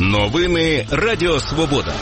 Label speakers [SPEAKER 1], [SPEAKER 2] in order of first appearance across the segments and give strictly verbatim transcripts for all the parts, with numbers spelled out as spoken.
[SPEAKER 1] Новини Радіо Свобода.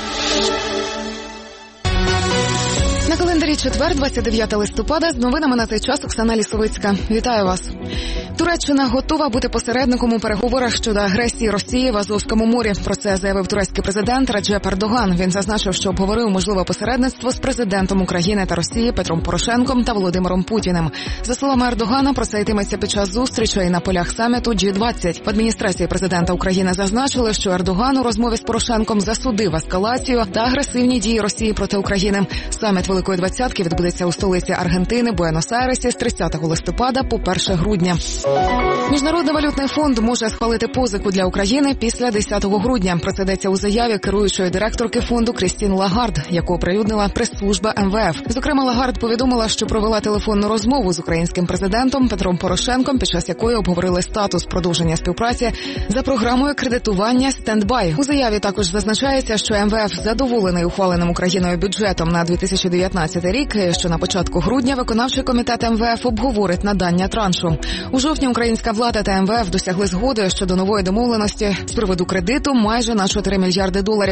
[SPEAKER 2] На календарі четвер, двадцять дев'ятого листопада, з новинами на цей час Оксана Лісовицька. Вітаю вас. Туреччина готова бути посередником у переговорах щодо агресії Росії в Азовському морі. Про це заявив турецький президент Реджеп Ердоган. Він зазначив, що обговорив можливе посередництво з президентом України та Росії Петром Порошенком та Володимиром Путіним. За словами Ердогана, про це йтиметься під час зустрічей на полях саміту джі двадцять. В адміністрації президента України зазначили, що Ердоган у розмові з Порошенком засудив ескалацію та агресивні дії Росії проти України. Саміт Великої двадцятки відбудеться у столиці Аргентини, Буенос-Айресі, з тридцятого листопада по перше грудня. Міжнародний валютний фонд може схвалити позику для України після десятого грудня. Про це йдеться у заяві керуючої директорки фонду Крістін Лагард, яку оприлюднила прес-служба ем ве еф. Зокрема, Лагард повідомила, що провела телефонну розмову з українським президентом Петром Порошенком, під час якої обговорили статус продовження співпраці за програмою кредитування «Стендбай». У заяві також зазначається, що ем ве еф задоволений ухваленим Україною бюджетом на дві тисячі дев'ятнадцятий рік, що на початку грудня виконавчий комітет ем ве еф обговорить надання траншу. У жовтні українська влада та ем ве еф досягли згоди щодо нової домовленості з приводу кредиту майже на чотири мільярди доларів.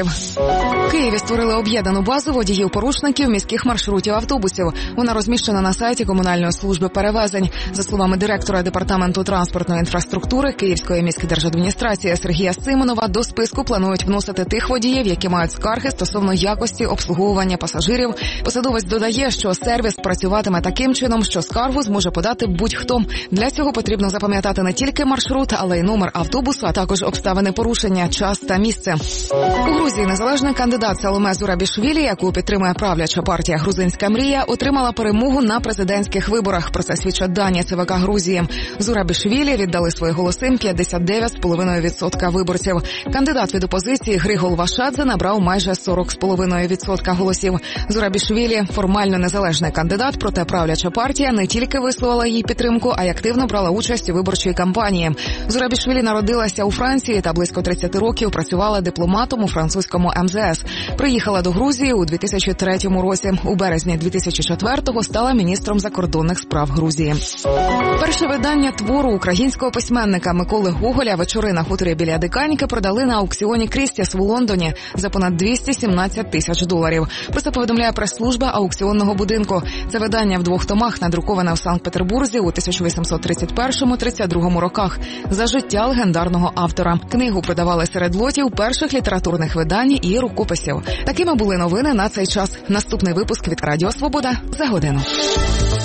[SPEAKER 2] В Києві створили об'єднану базу водіїв-порушників міських маршрутів автобусів. Вона розміщена на сайті комунальної служби перевезень. За словами директора департаменту транспортної інфраструктури Київської міськдержадміністрації Сергія Симонова, до списку планують вносити тих водіїв, які мають скарги стосовно якості обслуговування пасажирів. Посадовець додає, що сервіс працюватиме таким чином, що скаргу зможе подати будь-хто. Для цього потрібно запам'ятати не тільки маршрут, але й номер автобусу, а також обставини порушення, час та місце. У Грузії незалежний кандидат Саломе Зурабішвілі, яку підтримує правляча партія «Грузинська мрія», отримала перемогу на президентських виборах. Про це свідчать дані це ве ка Грузії. Зурабішвілі віддали свої голоси п'ятдесят дев'ять цілих п'ять десятих відсотка виборців. Кандидат від опозиції Григол Вашадзе набрав майже сорок цілих п'ять десятих відсотка голосів. Зурабішвілі – формально незалежний кандидат, проте правляча партія не тільки висловила її підтримку, а й активно брала участь у виборчій кампанії. Зурабішвілі народилася у Франції та близько тридцять років працювала дипломатом у французькому ем зе ес. Приїхала до Грузії у дві тисячі третьому році. У березні дві тисячі четвертого стала міністром закордонних справ Грузії. Перше видання твору українського письменника Миколи Гоголя «Вечори на хуторі біля Диканьки» продали на аукціоні Крістіс в Лондоні за понад двісті сімнадцять тисяч доларів. Про це повідомляє прес-служба аукціонного будинку. Це видання в двох томах надруковане в Санкт-Петербурзі у тисяча вісімсот тридцять першому - тридцять другому роках за життя легендарного автора. Книгу продавали серед лотів перших літературних видань і рукописів. Такими були новини на цей час. Наступний випуск від Радіо Свобода за годину.